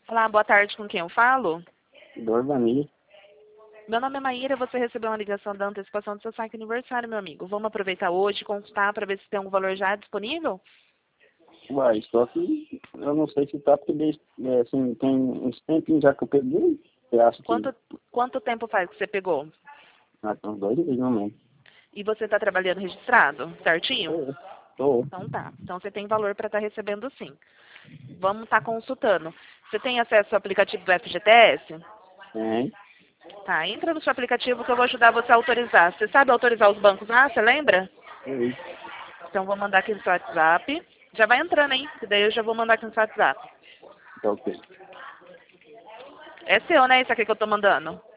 Olá, boa tarde, com quem eu falo? Dorvani. Meu nome é Maíra, você recebeu uma ligação da antecipação do seu saque aniversário, meu amigo. Vamos aproveitar hoje e consultar para ver se tem um valor já disponível? Uai, só que eu não sei se tá, porque assim, tem uns tempinhos já que eu peguei. Você acha que Quanto tempo faz que você pegou? tem uns 2 meses, não mesmo? E você está trabalhando registrado, certinho? Tô, tô. Então tá. Então você tem valor para estar recebendo sim. Vamos estar consultando. Você tem acesso ao aplicativo do FGTS? Tem. Tá, entra no seu aplicativo que eu vou ajudar você a autorizar. Você sabe autorizar os bancos lá, você lembra? Sei. Então vou mandar aqui no seu WhatsApp. Já vai entrando, hein? Que daí eu já vou mandar aqui no seu WhatsApp. Tá ok. É seu, né? Isso aqui que eu tô mandando.